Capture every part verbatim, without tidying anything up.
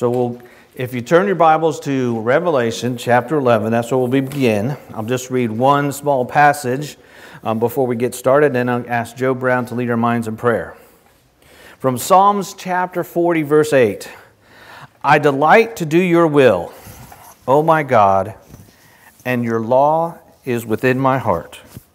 So we'll, if you turn your Bibles to Revelation chapter eleven, that's where we'll begin. I'll just read one small passage um, before we get started, and I'll ask Joe Brown to lead our minds in prayer. From Psalms chapter forty, verse eight. I delight to do your will, O my God, and your law is within my heart.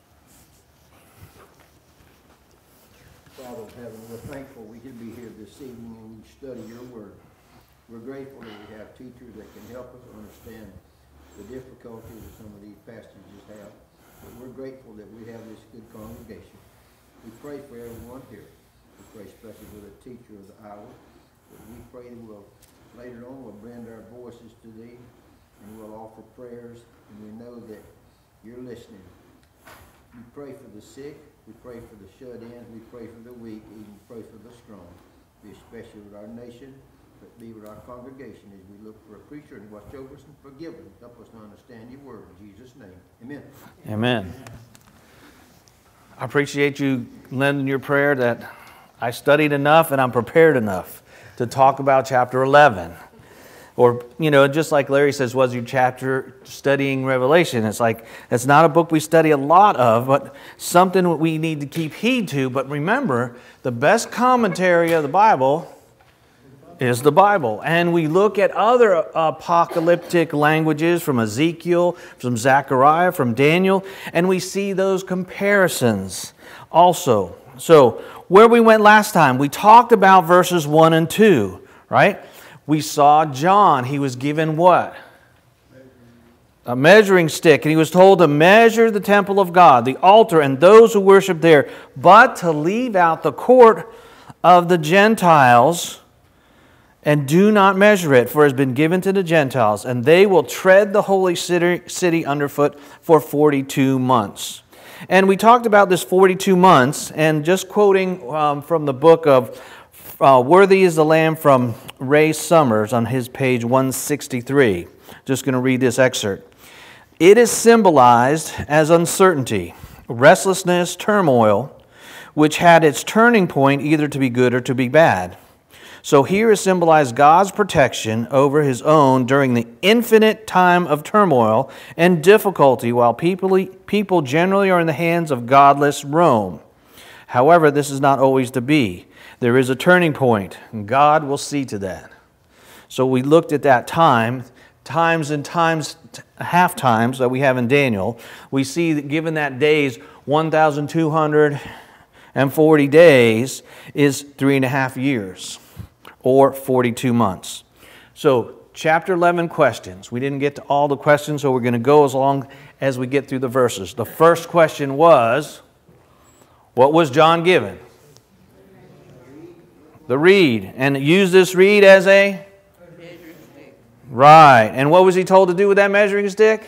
Father of heaven, we're thankful we can be here this evening and we study your word. We're grateful that we have teachers that can help us understand the difficulties that some of these passages have. But we're grateful that we have this good congregation. We pray for everyone here. We pray especially for the teacher of the hour. But we pray that we'll, later on, we'll bend our voices to thee and we'll offer prayers, and we know that you're listening. We pray for the sick. We pray for the shut-ins. We pray for the weak. And we pray for the strong. Be especially with our nation, but be with our congregation as we look for a preacher and watch over us and forgive us. Help us to understand your word. In Jesus' name, amen. Amen. I appreciate you lending your prayer that I studied enough and I'm prepared enough to talk about chapter eleven. Or, you know, just like Larry says, was your chapter studying Revelation? It's like, it's not a book we study a lot of, but something we need to keep heed to. But remember, the best commentary of the Bible is the Bible. And we look at other apocalyptic languages from Ezekiel, from Zechariah, from Daniel, and we see those comparisons also. So, where we went last time, we talked about verses one and two, right? We saw John. He was given what? A measuring stick. And he was told to measure the temple of God, the altar, and those who worship there, but to leave out the court of the Gentiles, and do not measure it, for it has been given to the Gentiles, and they will tread the holy city underfoot for forty-two months. And we talked about this forty-two months, and just quoting um, from the book of Uh, Worthy is the Lamb from Ray Summers on his page one sixty-three. Just going to read this excerpt. It is symbolized as uncertainty, restlessness, turmoil, which had its turning point either to be good or to be bad. So here is symbolized God's protection over His own during the infinite time of turmoil and difficulty while people, people generally are in the hands of godless Rome. However, this is not always to be. There is a turning point, and God will see to that. So we looked at that time, times and times, half times that we have in Daniel. We see that given that days, one thousand two hundred forty days is three and a half years, or forty-two months. So chapter eleven questions. We didn't get to all the questions, so we're going to go as long as we get through the verses. The first question was, what was John given? The reed. And use this reed as a? Measuring stick. Right. And what was he told to do with that measuring stick?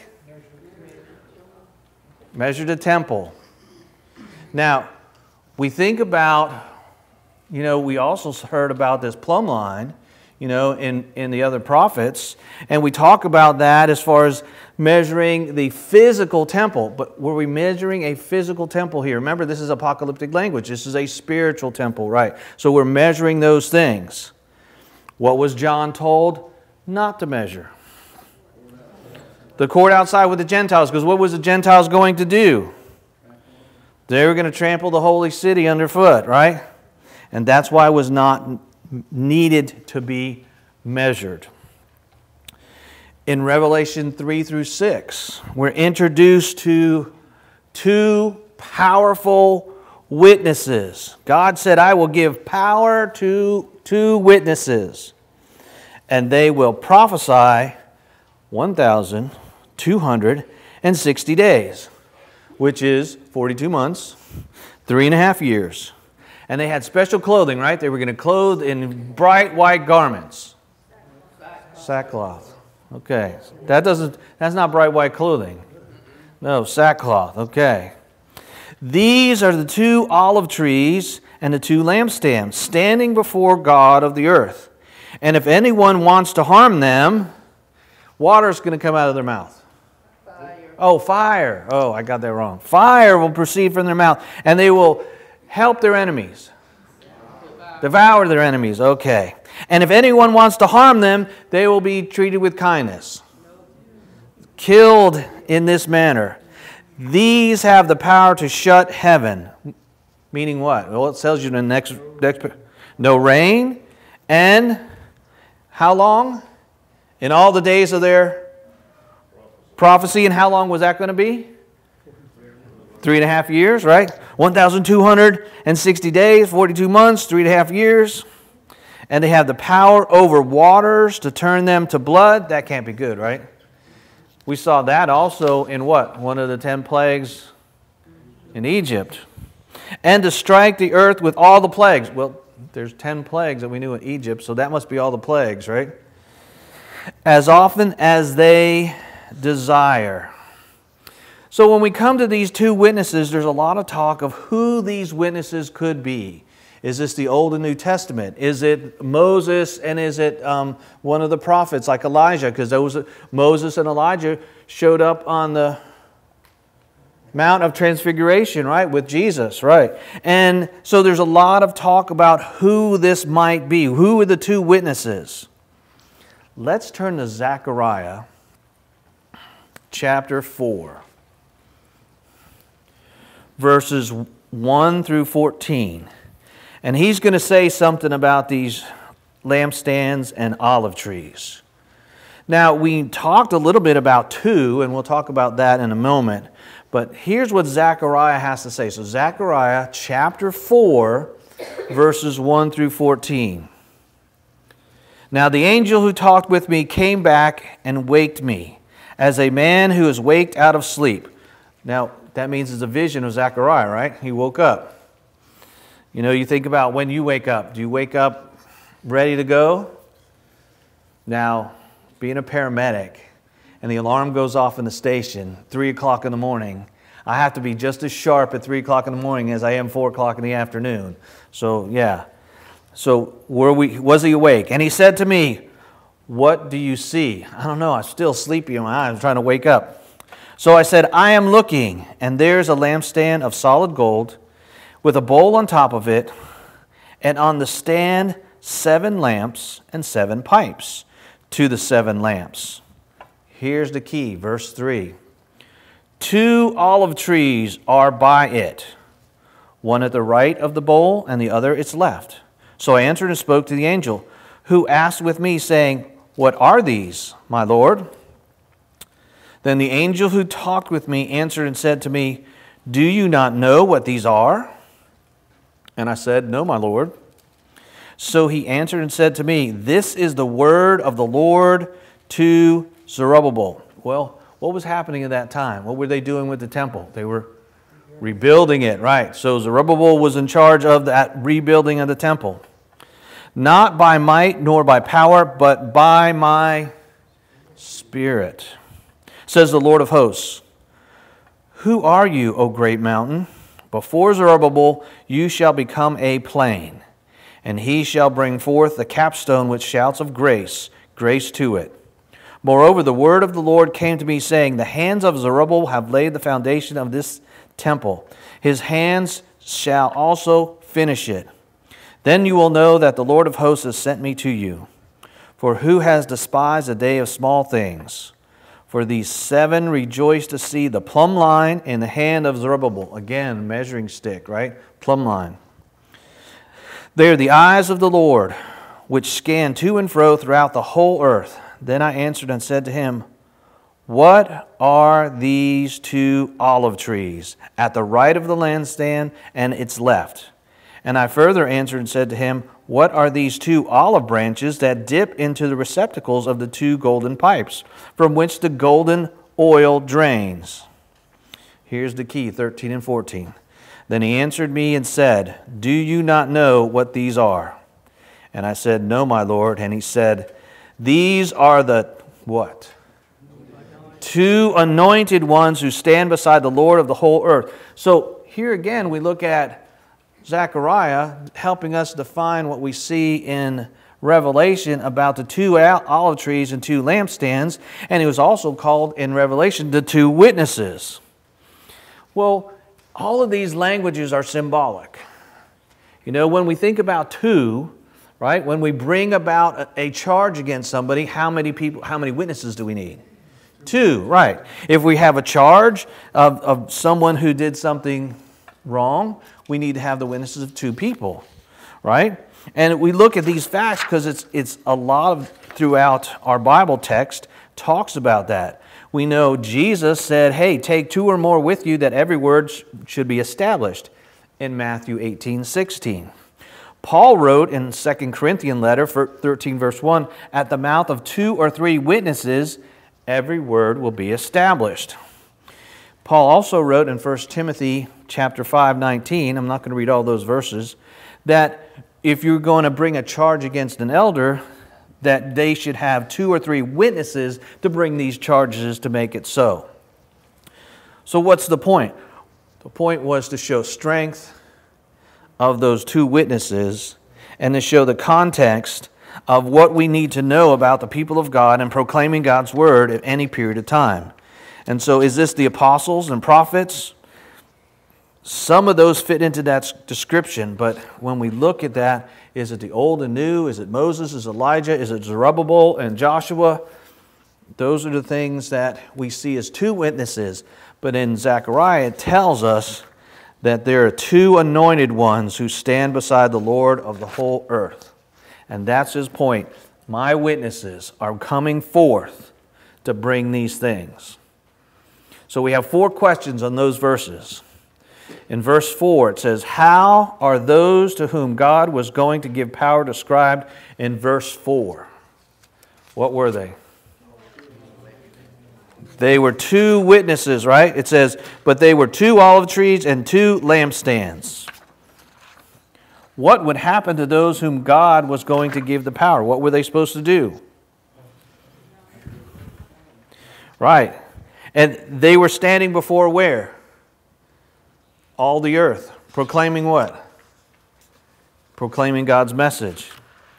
Measure the temple. Now, we think about, you know, we also heard about this plumb line, you know, in, in the other prophets. And we talk about that as far as measuring the physical temple. But were we measuring a physical temple here? Remember, this is apocalyptic language. This is a spiritual temple, right? So we're measuring those things. What was John told not to measure? The court outside with the Gentiles. Because what was the Gentiles going to do? They were going to trample the holy city underfoot, right? And that's why it was not needed to be measured. In Revelation three through six, we're introduced to two powerful witnesses. God said, I will give power to two witnesses, and they will prophesy one thousand two hundred sixty days, which is forty-two months, three and a half years. And they had special clothing, right? They were going to clothe in bright white garments. Sackcloth. Okay. That doesn't, that's not bright white clothing. No, sackcloth. Okay. These are the two olive trees and the two lampstands standing before God of the earth. And if anyone wants to harm them, water is going to come out of their mouth. Fire. Oh, fire. Oh, I got that wrong. Fire will proceed from their mouth, and they will help their enemies. Devour their enemies. Okay. And if anyone wants to harm them, they will be treated with kindness. Killed in this manner. These have the power to shut heaven. Meaning what? Well, it tells you in the next, next no rain. And how long? In all the days of their prophecy. And how long was that going to be? Three and a half years, right? one thousand two hundred sixty days, forty-two months, three and a half years. And they have the power over waters to turn them to blood. That can't be good, right? We saw that also in what? One of the ten plagues in Egypt. And to strike the earth with all the plagues. Well, there's ten plagues that we knew in Egypt, so that must be all the plagues, right? As often as they desire. So when we come to these two witnesses, there's a lot of talk of who these witnesses could be. Is this the Old and New Testament? Is it Moses and is it um, one of the prophets like Elijah? Because those Moses and Elijah showed up on the Mount of Transfiguration, right, with Jesus, right? And so there's a lot of talk about who this might be. Who are the two witnesses? Let's turn to Zechariah chapter four. Verses one through fourteen. And he's going to say something about these lampstands and olive trees. Now, we talked a little bit about two, and we'll talk about that in a moment. But here's what Zechariah has to say. So Zechariah chapter four, verses one through fourteen. Now the angel who talked with me came back and waked me, as a man who is waked out of sleep. Now, that means it's a vision of Zechariah, right? He woke up. You know, you think about when you wake up. Do you wake up ready to go? Now, being a paramedic, and the alarm goes off in the station, three o'clock in the morning, I have to be just as sharp at three o'clock in the morning as I am four o'clock in the afternoon. So, yeah. So, were we, was he awake? And he said to me, what do you see? I don't know. I'm still sleepy in my eyes. I'm trying to wake up. So I said, I am looking, and there's a lampstand of solid gold with a bowl on top of it, and on the stand seven lamps and seven pipes to the seven lamps. Here's the key, verse three. Two olive trees are by it, one at the right of the bowl and the other its left. So I answered and spoke to the angel, who asked with me, saying, what are these, my Lord? Then the angel who talked with me answered and said to me, do you not know what these are? And I said, no, my Lord. So he answered and said to me, this is the word of the Lord to Zerubbabel. Well, what was happening at that time? What were they doing with the temple? They were rebuilding it, right? So Zerubbabel was in charge of that rebuilding of the temple. Not by might nor by power, but by my Spirit, says the Lord of hosts. Who are you, O great mountain? Before Zerubbabel you shall become a plain, and he shall bring forth the capstone with shouts of grace, grace to it. Moreover, the word of the Lord came to me, saying, the hands of Zerubbabel have laid the foundation of this temple. His hands shall also finish it. Then you will know that the Lord of hosts has sent me to you. For who has despised a day of small things? For these seven rejoice to see the plumb line in the hand of Zerubbabel. Again, measuring stick, right? Plumb line. They are the eyes of the Lord, which scan to and fro throughout the whole earth. Then I answered and said to him, what are these two olive trees at the right of the lampstand and its left? And I further answered and said to him, what are these two olive branches that dip into the receptacles of the two golden pipes, from which the golden oil drains? Here's the key, thirteen and fourteen. Then he answered me and said, do you not know what these are? And I said, no, my Lord. And he said, these are the, what? Two anointed ones who stand beside the Lord of the whole earth. So here again we look at Zechariah helping us define what we see in Revelation about the two olive trees and two lampstands, and he was also called in Revelation the two witnesses. Well, all of these languages are symbolic. You know, when we think about two, right? When we bring about a, a charge against somebody, how many people, how many witnesses do we need? Two, right. If we have a charge of, of someone who did something wrong, we need to have the witnesses of two people, right? And we look at these facts because it's it's a lot of throughout our Bible text talks about that. We know Jesus said, hey, take two or more with you that every word sh- should be established in Matthew eighteen sixteen. Paul wrote in Second Corinthians letter, thirteen verse one, at the mouth of two or three witnesses, every word will be established. Paul also wrote in First Timothy chapter five nineteen, I'm not going to read all those verses, that if you're going to bring a charge against an elder, that they should have two or three witnesses to bring these charges to make it so. So what's the point? The point was to show strength of those two witnesses and to show the context of what we need to know about the people of God and proclaiming God's word at any period of time. And so is this the apostles and prophets? Some of those fit into that description, but when we look at that, is it the old and new? Is it Moses? Is it Elijah? Is it Zerubbabel and Joshua? Those are the things that we see as two witnesses. But in Zechariah, it tells us that there are two anointed ones who stand beside the Lord of the whole earth. And that's his point. My witnesses are coming forth to bring these things. So we have four questions on those verses. In verse four, it says, how are those to whom God was going to give power described in verse four? What were they? They were two witnesses, right? It says, but they were two olive trees and two lampstands. What would happen to those whom God was going to give the power? What were they supposed to do? Right. And they were standing before where? All the earth. Proclaiming what? Proclaiming God's message.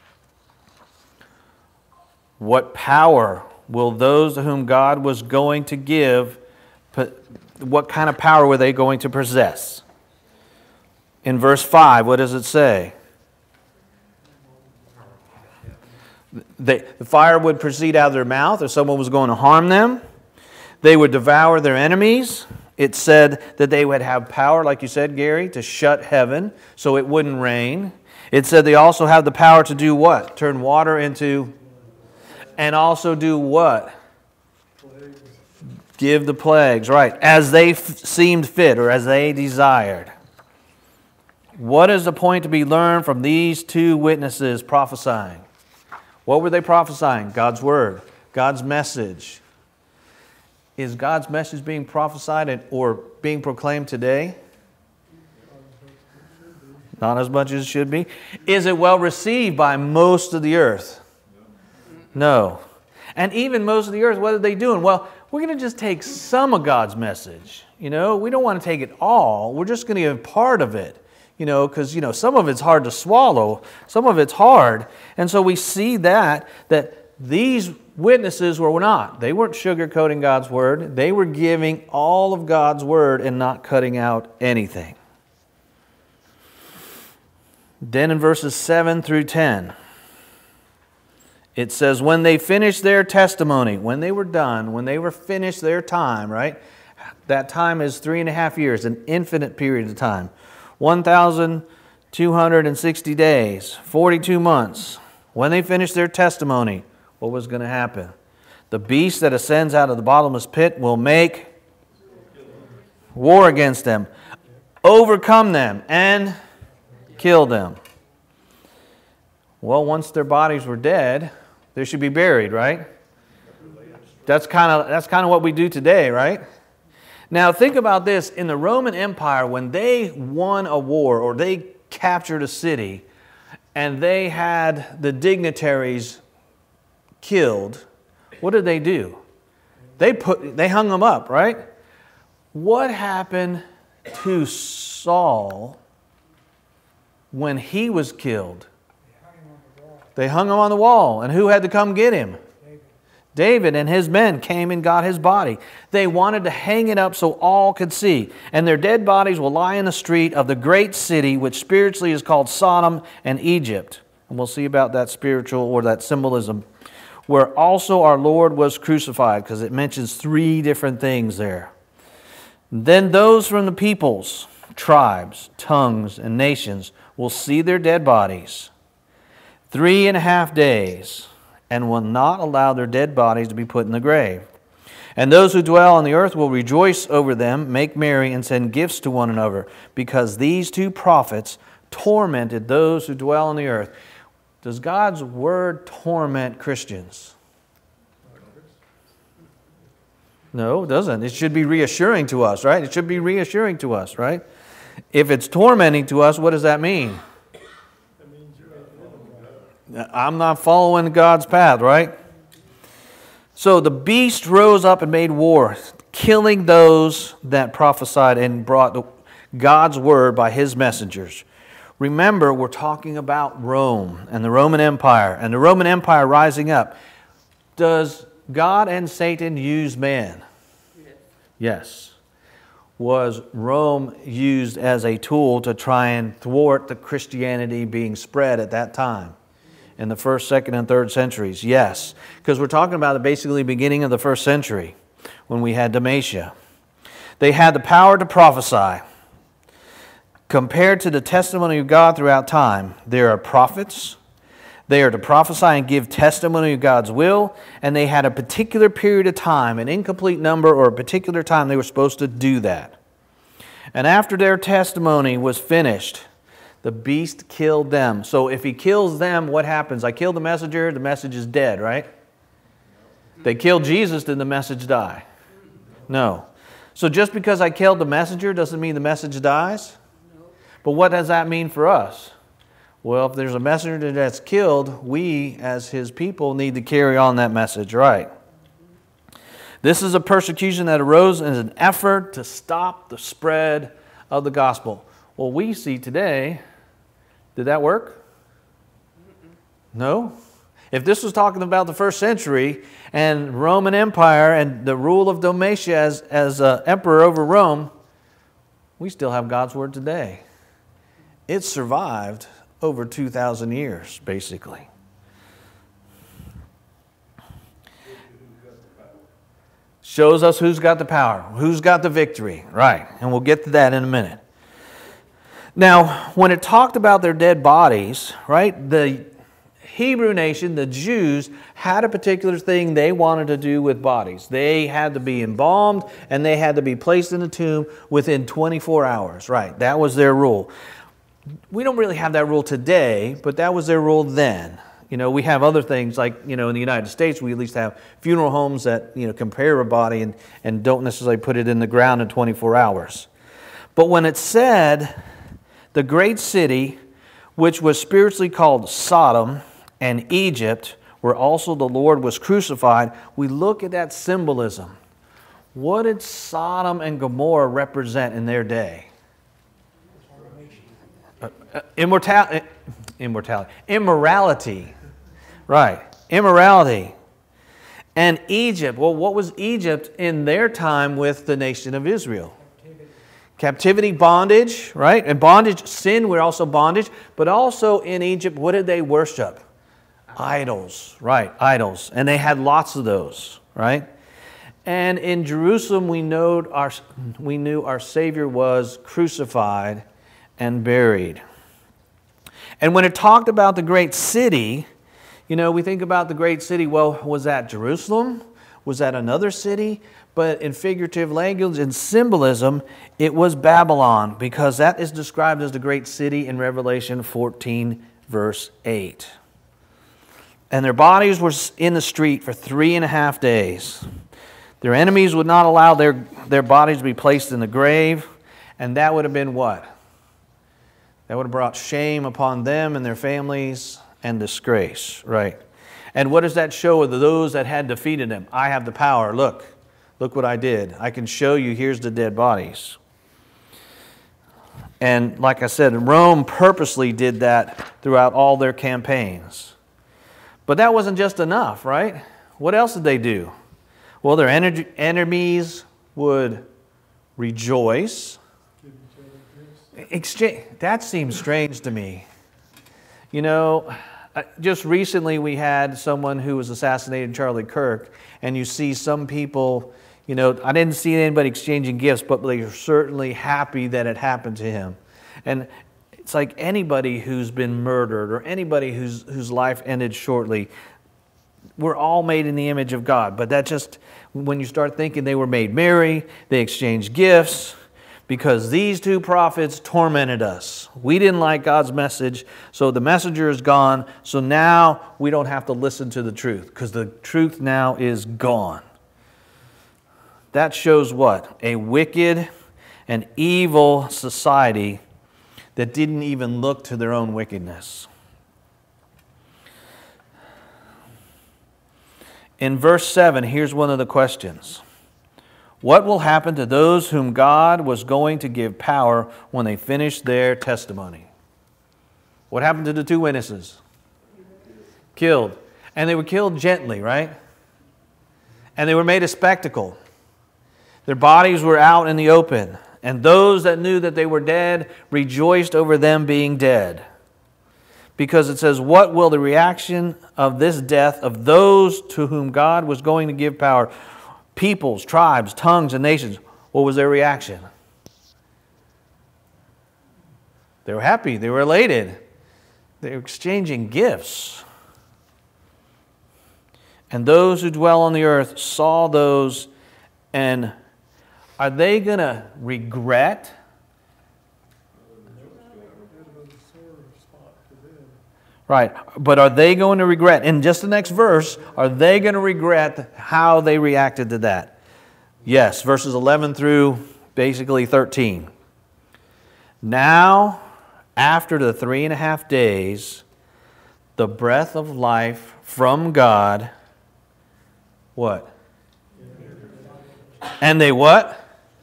What power will those to whom God was going to give, what kind of power were they going to possess? In verse five, what does it say? They, the fire would proceed out of their mouth, or someone was going to harm them. They would devour their enemies. It said that they would have power, like you said, Gary, to shut heaven so it wouldn't rain. It said they also have the power to do what? Turn water into... And also do what? Give the plagues, right, as they f- seemed fit or as they desired. What is the point to be learned from these two witnesses prophesying? What were they prophesying? God's word, God's message. Is God's message being prophesied or being proclaimed today? Not as much as it should be. Is it well received by most of the earth? No. And even most of the earth, what are they doing? Well, we're going to just take some of God's message. You know, we don't want to take it all. We're just going to give part of it. You know, because, you know, some of it's hard to swallow. Some of it's hard. And so we see that, that these witnesses were not. They weren't sugarcoating God's word. They were giving all of God's word and not cutting out anything. Then in verses seven through ten, it says, when they finished their testimony, when they were done, when they were finished their time, right? That time is three and a half years, an infinite period of time. one thousand two hundred sixty days, forty-two months. When they finished their testimony, what was going to happen? The beast that ascends out of the bottomless pit will make war against them, overcome them, and kill them. Well, once their bodies were dead, they should be buried, right? That's kind of that's kind of what we do today, right? Now think about this. In the Roman Empire, when they won a war or they captured a city and they had the dignitaries killed, what did they do? They put they hung them up, right? What happened to Saul when he was killed? They hung him on the wall. And who had to come get him? David. David and his men came and got his body. They wanted to hang it up so all could see. And their dead bodies will lie in the street of the great city, which spiritually is called Sodom and Egypt. And we'll see about that spiritual or that symbolism. Where also our Lord was crucified, because it mentions three different things there. Then those from the peoples, tribes, tongues, and nations will see their dead bodies three and a half days, and will not allow their dead bodies to be put in the grave. And those who dwell on the earth will rejoice over them, make merry, and send gifts to one another, because these two prophets tormented those who dwell on the earth. Does God's word torment Christians? No, it doesn't. It should be reassuring to us, right? It should be reassuring to us, right? If it's tormenting to us, what does that mean? I'm not following God's path, right? So the beast rose up and made war, killing those that prophesied and brought God's word by his messengers. Remember, we're talking about Rome and the Roman Empire, and the Roman Empire rising up. Does God and Satan use man? Yes. Yes. Was Rome used as a tool to try and thwart the Christianity being spread at that time? In the first, second, and third centuries? Yes. Because we're talking about the basically beginning of the first century when we had Dalmatia. They had the power to prophesy. Compared to the testimony of God throughout time, there are prophets. They are to prophesy and give testimony of God's will, and they had a particular period of time, an incomplete number or a particular time they were supposed to do that. And after their testimony was finished, the beast killed them. So if he kills them, what happens? I kill the messenger, the message is dead, right? They killed Jesus, did the message die? No. So just because I killed the messenger doesn't mean the message dies? But what does that mean for us? Well, if there's a messenger that's killed, we as his people need to carry on that message, right? This is a persecution that arose as an effort to stop the spread of the gospel. Well, we see today, did that work? No? If this was talking about the first century and Roman Empire and the rule of Dalmatia as, as uh, emperor over Rome, we still have God's word today. It survived over two thousand years, basically. Shows us who's got the power, who's got the victory. Right, and we'll get to that in a minute. Now, when it talked about their dead bodies, right, the Hebrew nation, the Jews, had a particular thing they wanted to do with bodies. They had to be embalmed, and they had to be placed in a tomb within twenty-four hours. Right, that was their rule. We don't really have that rule today, but that was their rule then. You know, we have other things like, you know, in the United States, we at least have funeral homes that, you know, compare a body and, and don't necessarily put it in the ground in twenty-four hours. But when it said the great city, which was spiritually called Sodom and Egypt, where also the Lord was crucified, we look at that symbolism. What did Sodom and Gomorrah represent in their day? Uh, immortality, immortality, immorality, right? Immorality, and Egypt. Well, what was Egypt in their time with the nation of Israel? Captivity, Captivity bondage, right? And bondage, sin were also bondage, but also in Egypt, what did they worship? Idols, right? Idols, and they had lots of those, right? And in Jerusalem, we know our we knew our Savior was crucified and buried. And when it talked about the great city, you know, we think about the great city, well, was that Jerusalem? Was that another city? But in figurative language and symbolism, it was Babylon, because that is described as the great city in Revelation fourteen, verse eight. And their bodies were in the street for three and a half days. Their enemies would not allow their, their bodies to be placed in the grave, and that would have been what? That would have brought shame upon them and their families and disgrace, right? And what does that show of those that had defeated them? I have the power. Look, look what I did. I can show you, here's the dead bodies. And like I said, Rome purposely did that throughout all their campaigns. But that wasn't just enough, right? What else did they do? Well, their enemies would rejoice. Exchange, that seems strange to me. You know, just recently we had someone who was assassinated, Charlie Kirk, and you see some people, you know, I didn't see anybody exchanging gifts, but they are certainly happy that it happened to him. And it's like anybody who's been murdered or anybody whose whose life ended shortly, we're all made in the image of God. But that just, when you start thinking they were made merry, they exchanged gifts, because these two prophets tormented us. We didn't like God's message, so the messenger is gone. So now we don't have to listen to the truth, because the truth now is gone. That shows what? A wicked and evil society that didn't even look to their own wickedness. In verse seven, here's one of the questions. What will happen to those whom God was going to give power when they finish their testimony? What happened to the two witnesses? Killed. And they were killed gently, right? And they were made a spectacle. Their bodies were out in the open. And those that knew that they were dead rejoiced over them being dead. Because it says, what will the reaction of this death of those to whom God was going to give power? Peoples, tribes, tongues, and nations. What was their reaction? They were happy. They were elated. They were exchanging gifts. And those who dwell on the earth saw those, and are they going to regret? Right, but are they going to regret? In just the next verse, are they going to regret how they reacted to that? Yes, verses eleven through basically thirteen. Now, after the three and a half days, the breath of life from God, what? And they what?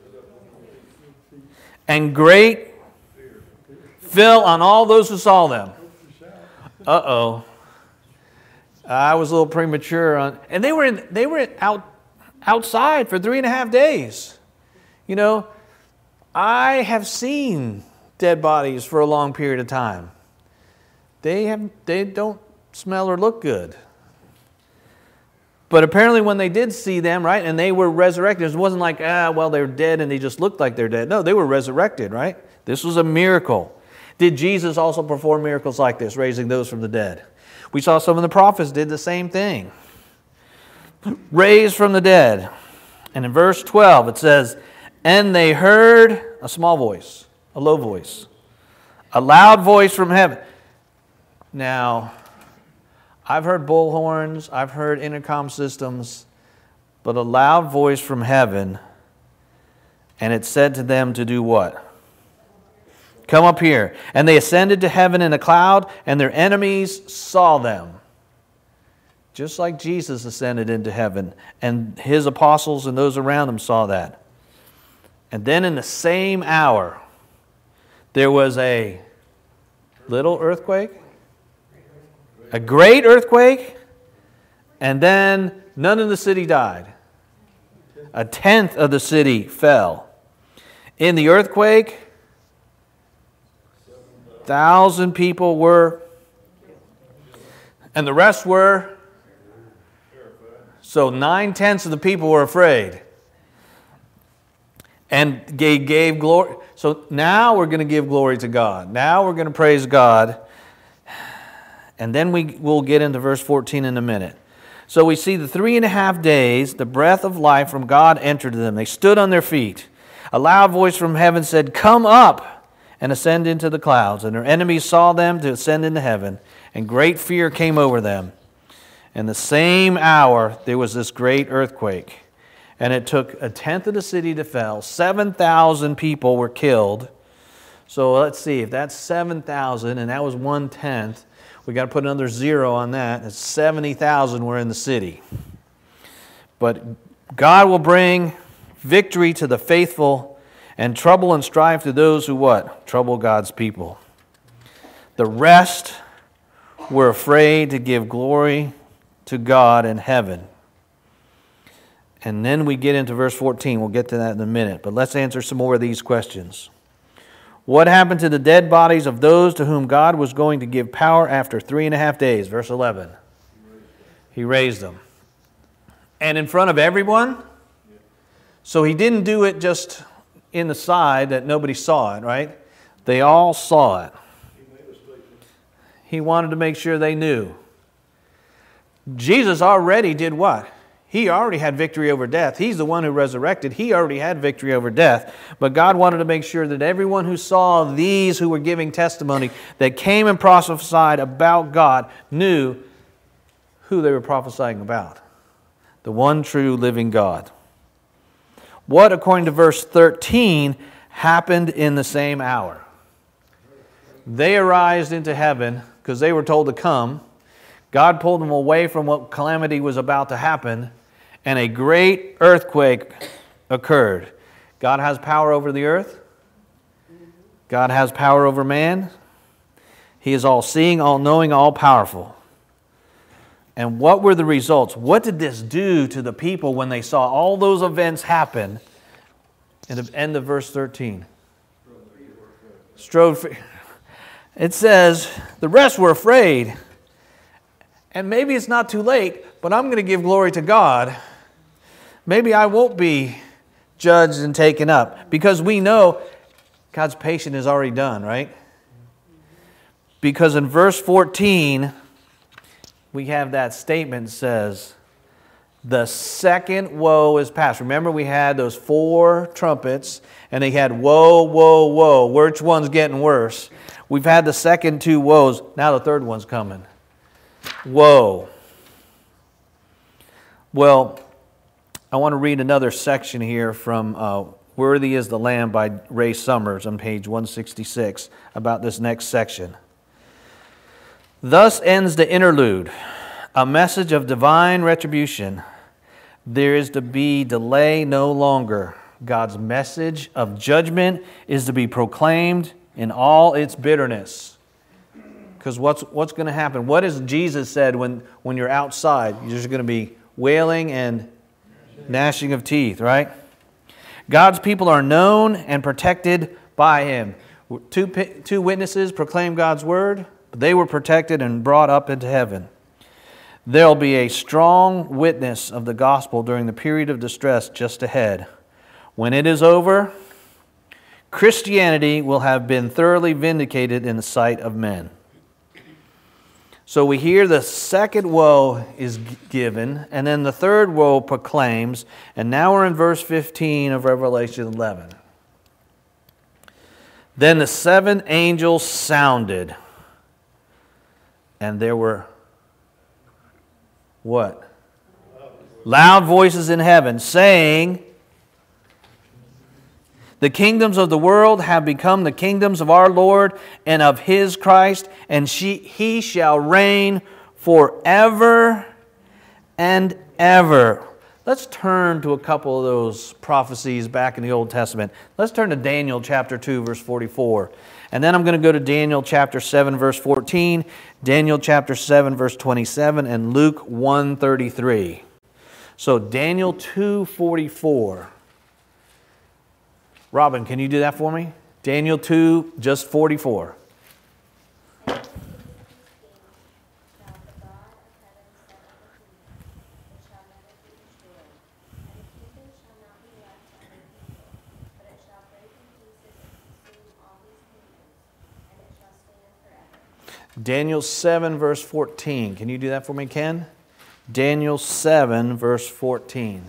And great fell on all those who saw them. Uh-oh. I was a little premature on, and they were in, they were out outside for three and a half days. You know, I have seen dead bodies for a long period of time. They have they don't smell or look good. But apparently when they did see them, right, and they were resurrected, it wasn't like, ah, well, they're dead and they just looked like they're dead. No, they were resurrected, right? This was a miracle. Did Jesus also perform miracles like this, raising those from the dead? We saw some of the prophets did the same thing. Raised from the dead. And in verse twelve it says, and they heard a small voice, a low voice, a loud voice from heaven. Now, I've heard bullhorns, I've heard intercom systems, but a loud voice from heaven, and it said to them to do what? Come up here. And they ascended to heaven in a cloud, and their enemies saw them. Just like Jesus ascended into heaven, and his apostles and those around him saw that. And then in the same hour, there was a little earthquake, a great earthquake, and then none of the city died. A tenth of the city fell. In the earthquake, thousand people were, and the rest were, so nine-tenths of the people were afraid. And they gave glory. So now we're going to give glory to God. Now we're going to praise God. And then we will get into verse fourteen in a minute. So we see the three and a half days, the breath of life from God entered them. They stood on their feet. A loud voice from heaven said, come up and ascend into the clouds. And their enemies saw them to ascend into heaven, and great fear came over them. In the same hour, there was this great earthquake, and it took a tenth of the city to fall. seven thousand people were killed. So let's see, if that's seven thousand, and that was one-tenth, we got to put another zero on that. It's seventy thousand were in the city. But God will bring victory to the faithful, and trouble and strife to those who what? Trouble God's people. The rest were afraid to give glory to God in heaven. And then we get into verse fourteen. We'll get to that in a minute. But let's answer some more of these questions. What happened to the dead bodies of those to whom God was going to give power after three and a half days? Verse eleven. He raised them. And in front of everyone? So he didn't do it just in the side that nobody saw it, right? They all saw it. He wanted to make sure they knew. Jesus already did what? He already had victory over death. He's the one who resurrected. He already had victory over death. But God wanted to make sure that everyone who saw these who were giving testimony, that came and prophesied about God, knew who they were prophesying about. The one true living God. What, according to verse thirteen, happened in the same hour? They arose into heaven because they were told to come. God pulled them away from what calamity was about to happen, and a great earthquake occurred. God has power over the earth. God has power over man. He is all-seeing, all-knowing, all-powerful. And what were the results? What did this do to the people when they saw all those events happen? In the end of verse thirteen. Strode. It says, the rest were afraid. And maybe it's not too late, but I'm going to give glory to God. Maybe I won't be judged and taken up. Because we know God's patience is already done, right? Because in verse fourteen, we have that statement that says, the second woe is past. Remember, we had those four trumpets, and they had woe, woe, woe. Which one's getting worse? We've had the second two woes. Now the third one's coming. Woe. Well, I want to read another section here from uh, Worthy is the Lamb by Ray Summers on page one sixty-six about this next section. Thus ends the interlude, a message of divine retribution. There is to be delay no longer. God's message of judgment is to be proclaimed in all its bitterness. Because what's what's going to happen? What has Jesus said when, when you're outside? You're just going to be wailing and gnashing of teeth, right? God's people are known and protected by Him. Two, two witnesses proclaim God's word, but they were protected and brought up into heaven. There will be a strong witness of the gospel during the period of distress just ahead. When it is over, Christianity will have been thoroughly vindicated in the sight of men. So we hear the second woe is given, and then the third woe proclaims, and now we're in verse fifteen of Revelation eleven. Then the seven angels sounded, and there were what? Loud voices in heaven saying, the kingdoms of the world have become the kingdoms of our Lord and of His Christ, and she, He shall reign forever and ever. Let's turn to a couple of those prophecies back in the Old Testament. Let's turn to Daniel chapter two, verse forty-four. And then I'm going to go to Daniel chapter seven, verse fourteen, Daniel chapter seven, verse twenty-seven, and Luke one thirty-three. So Daniel two forty-four. Robin, can you do that for me? Daniel two, just forty-four. Daniel seven, verse fourteen. Can you do that for me, Ken? Daniel seven, verse fourteen.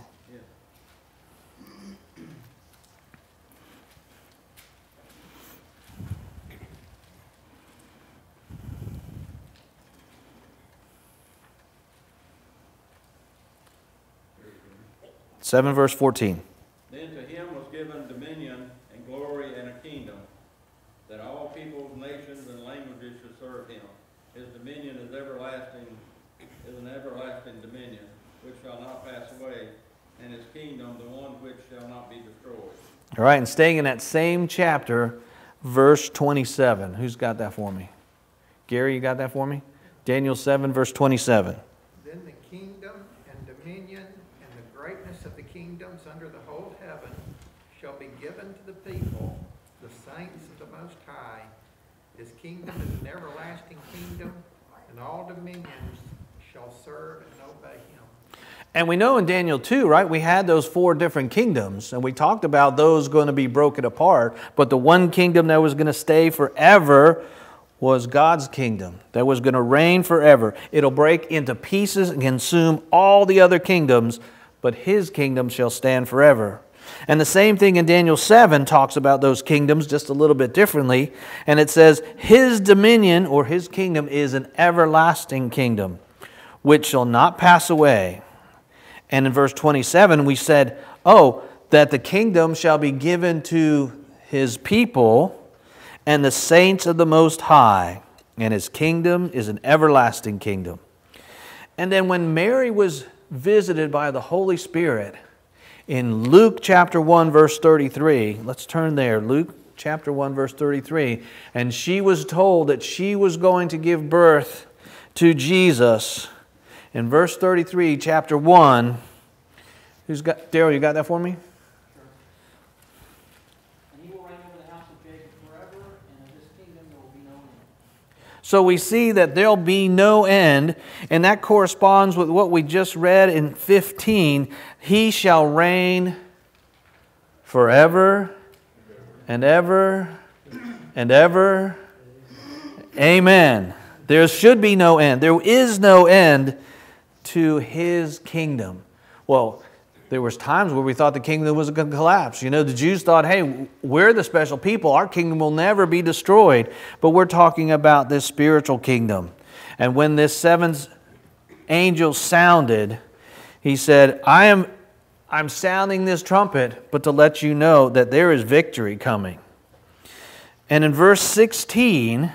seven, verse fourteen. Then to Him was given dominion and glory and a kingdom, that all peoples, nations, and languages should serve Him. His dominion is everlasting, is an everlasting dominion, which shall not pass away, and His kingdom the one which shall not be destroyed. All right, and staying in that same chapter, verse twenty-seven. Who's got that for me? Gary, you got that for me? Daniel seven, verse twenty-seven. Then the kingdom and dominion and the greatness of the kingdoms under the whole heaven shall be given to the people, the saints of the Most High. His kingdom is an everlasting kingdom, and all dominions shall serve and obey him. And we know in Daniel two, right, we had those four different kingdoms, and we talked about those going to be broken apart, but the one kingdom that was going to stay forever was God's kingdom, that was going to reign forever. It'll break into pieces and consume all the other kingdoms, but His kingdom shall stand forever. And the same thing in Daniel seven talks about those kingdoms just a little bit differently, and it says, His dominion, or His kingdom, is an everlasting kingdom, which shall not pass away. And in verse twenty-seven, we said, oh, that the kingdom shall be given to His people and the saints of the Most High, and His kingdom is an everlasting kingdom. And then when Mary was visited by the Holy Spirit, in Luke chapter one, verse thirty-three, let's turn there, Luke chapter one, verse thirty-three, and she was told that she was going to give birth to Jesus. In verse thirty-three, chapter one, who's got, Daryl, you got that for me? So we see that there'll be no end, and that corresponds with what we just read in fifteen. He shall reign forever and ever and ever. Amen. There should be no end. There is no end to His kingdom. Well, there was times where we thought the kingdom was going to collapse. You know, the Jews thought, hey, we're the special people. Our kingdom will never be destroyed. But we're talking about this spiritual kingdom. And when this seventh angel sounded, he said, I am I'm sounding this trumpet, but to let you know that there is victory coming. And in verse sixteen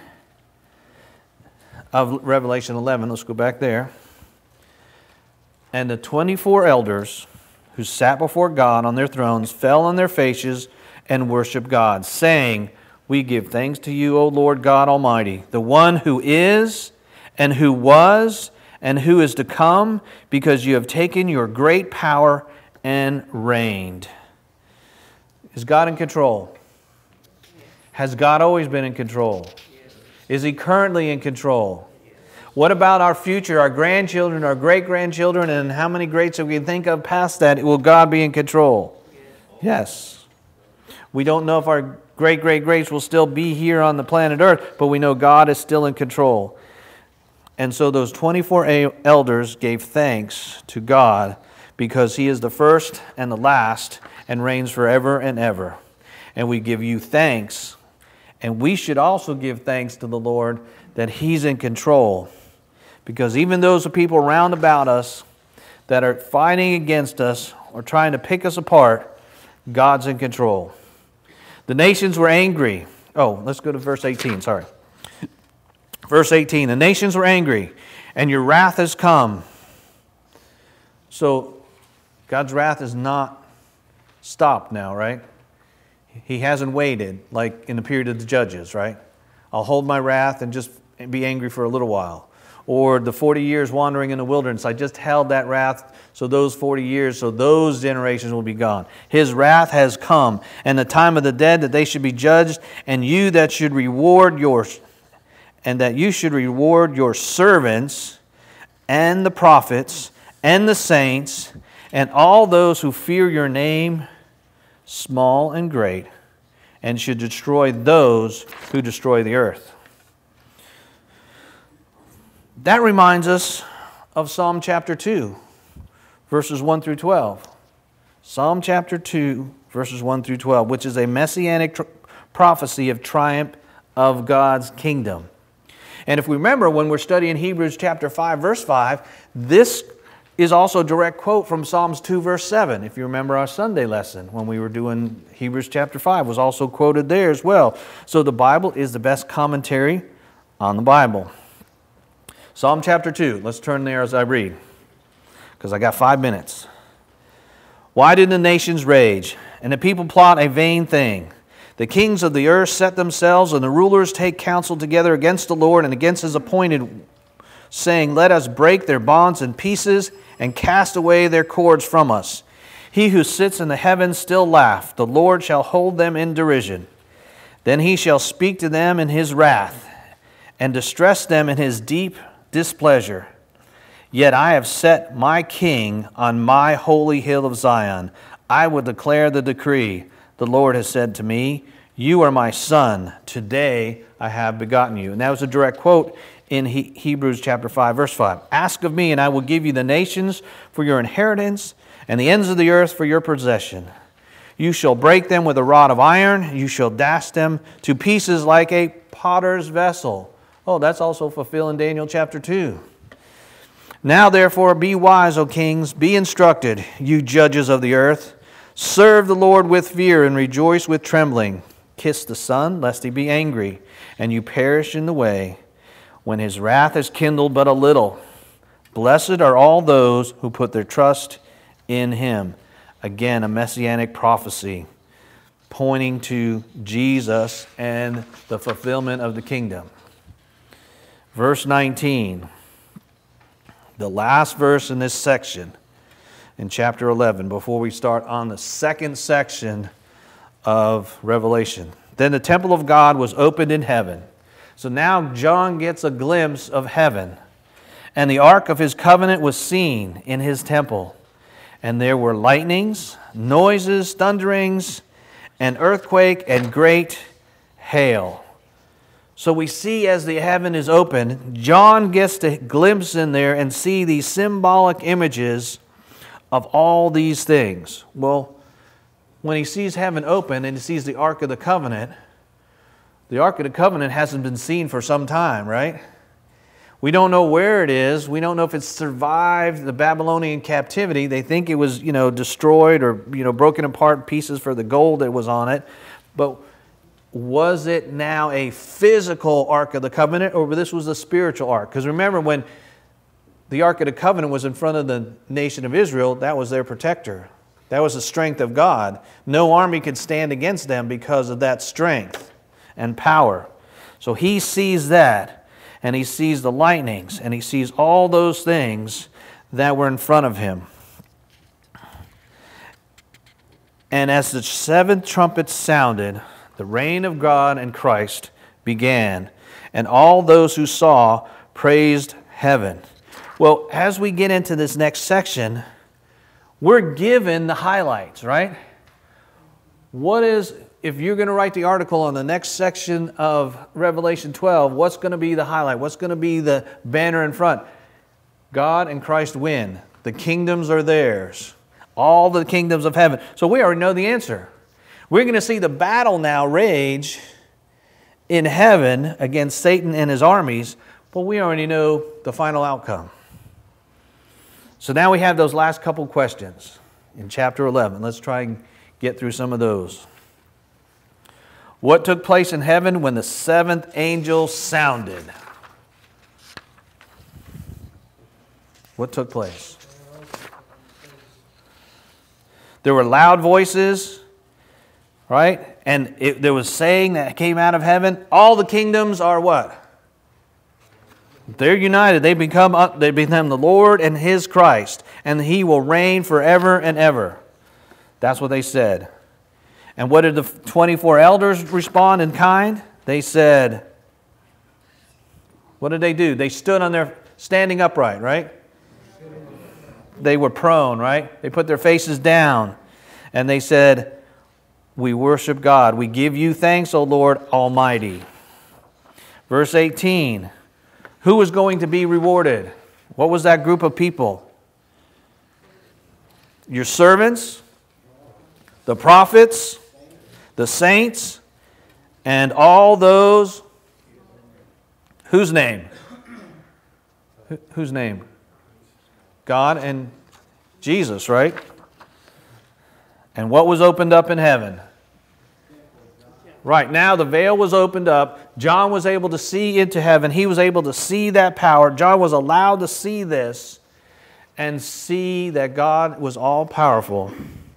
of Revelation eleven, let's go back there. And the twenty-four elders who sat before God on their thrones fell on their faces and worshiped God, saying, We give thanks to you, O Lord God Almighty, the one who is and who was and who is to come, because you have taken your great power and reigned. Is God in control? Has God always been in control? Is He currently in control? What about our future, our grandchildren, our great-grandchildren, and how many greats that we can think of past that? Will God be in control? Yes. We don't know if our great-great-greats will still be here on the planet Earth, but we know God is still in control. And so those twenty-four elders gave thanks to God because He is the first and the last and reigns forever and ever. And we give you thanks. And we should also give thanks to the Lord that He's in control. Because even those people round about us that are fighting against us or trying to pick us apart, God's in control. The nations were angry. Oh, let's go to verse eighteen, sorry. Verse eighteen, the nations were angry, and your wrath has come. So, God's wrath is not stopped now, right? He hasn't waited, like in the period of the judges, right? I'll hold my wrath and just be angry for a little while. Or the forty years wandering in the wilderness, I just held that wrath so those forty years, so those generations will be gone. His wrath has come, and the time of the dead that they should be judged, and you that should reward your, and that you should reward your servants and the prophets and the saints and all those who fear your name, small and great, and should destroy those who destroy the earth. That reminds us of Psalm chapter two, verses one through twelve. Psalm chapter two, verses one through twelve, which is a messianic tr- prophecy of triumph of God's kingdom. And if we remember, when we're studying Hebrews chapter five, verse five, this is also a direct quote from Psalms two, verse seven. If you remember our Sunday lesson, when we were doing Hebrews chapter five, was also quoted there as well. So the Bible is the best commentary on the Bible. Psalm chapter two, let's turn there as I read, because I got five minutes. Why did the nations rage, and the people plot a vain thing? The kings of the earth set themselves, and the rulers take counsel together against the Lord and against His appointed, saying, Let us break their bonds in pieces and cast away their cords from us. He who sits in the heavens still laughs. The Lord shall hold them in derision. Then he shall speak to them in his wrath, and distress them in his deep displeasure. Yet I have set my king on my holy hill of Zion. I will declare the decree. The Lord has said to me, you are my son. Today I have begotten you. And that was a direct quote in he- Hebrews chapter five, verse five. Ask of me, and I will give you the nations for your inheritance, and the ends of the earth for your possession. You shall break them with a rod of iron. You shall dash them to pieces like a potter's vessel. Oh, that's also fulfilled in Daniel chapter two. Now therefore be wise, O kings, be instructed, you judges of the earth. Serve the Lord with fear and rejoice with trembling. Kiss the Son, lest he be angry, and you perish in the way, when his wrath is kindled but a little. Blessed are all those who put their trust in him. Again, a messianic prophecy pointing to Jesus and the fulfillment of the kingdom. Verse nineteen, the last verse in this section, in chapter eleven, before we start on the second section of Revelation. Then the temple of God was opened in heaven. So now John gets a glimpse of heaven. And the ark of his covenant was seen in his temple. And there were lightnings, noises, thunderings, an earthquake, and great hail. So we see as the heaven is opened, John gets to glimpse in there and see these symbolic images of all these things. Well, when he sees heaven open and he sees the Ark of the Covenant, the Ark of the Covenant hasn't been seen for some time, right? We don't know where it is. We don't know if it's survived the Babylonian captivity. They think it was, you know, destroyed or, you know, broken apart in pieces for the gold that was on it. But was it now a physical Ark of the Covenant, or this was a spiritual Ark? Because remember, when the Ark of the Covenant was in front of the nation of Israel, that was their protector. That was the strength of God. No army could stand against them because of that strength and power. So he sees that, and he sees the lightnings, and he sees all those things that were in front of him. And as the seventh trumpet sounded, the reign of God and Christ began, and all those who saw praised heaven. Well, as we get into this next section, we're given the highlights, right? What is, if you're going to write the article on the next section of Revelation twelve, what's going to be the highlight? What's going to be the banner in front? God and Christ win. The kingdoms are theirs. All the kingdoms of heaven. So we already know the answer. We're going to see the battle now rage in heaven against Satan and his armies, but we already know the final outcome. So now we have those last couple questions in chapter eleven. Let's try and get through some of those. What took place in heaven when the seventh angel sounded? What took place? There were loud voices, right? And it, there was saying that came out of heaven. All the kingdoms are what? They're united. They become, they become the Lord and His Christ, and He will reign forever and ever. That's what they said. And what did the twenty-four elders respond in kind? They said, what did they do? They stood on their, standing upright, right? They were prone, right? They put their faces down, and they said, we worship God. We give you thanks, O Lord Almighty. Verse eighteen. Who was going to be rewarded? What was that group of people? Your servants, the prophets, the saints, and all those. Whose name? Whose name? God and Jesus, right? And what was opened up in heaven? Right, now the veil was opened up. John was able to see into heaven. He was able to see that power. John was allowed to see this and see that God was all-powerful.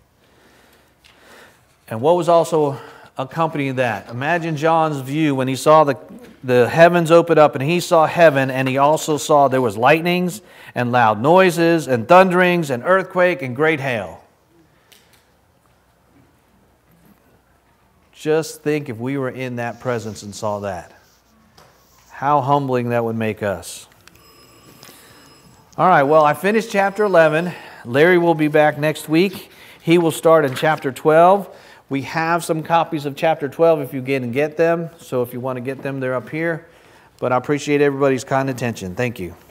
And what was also accompanying that? Imagine John's view when he saw the, the heavens open up, and he saw heaven, and he also saw there was lightnings and loud noises and thunderings and earthquake and great hail. Just think if we were in that presence and saw that. How humbling that would make us. All right, well, I finished chapter eleven. Larry will be back next week. He will start in chapter twelve. We have some copies of chapter twelve if you get and get them. So if you want to get them, they're up here. But I appreciate everybody's kind attention. Thank you.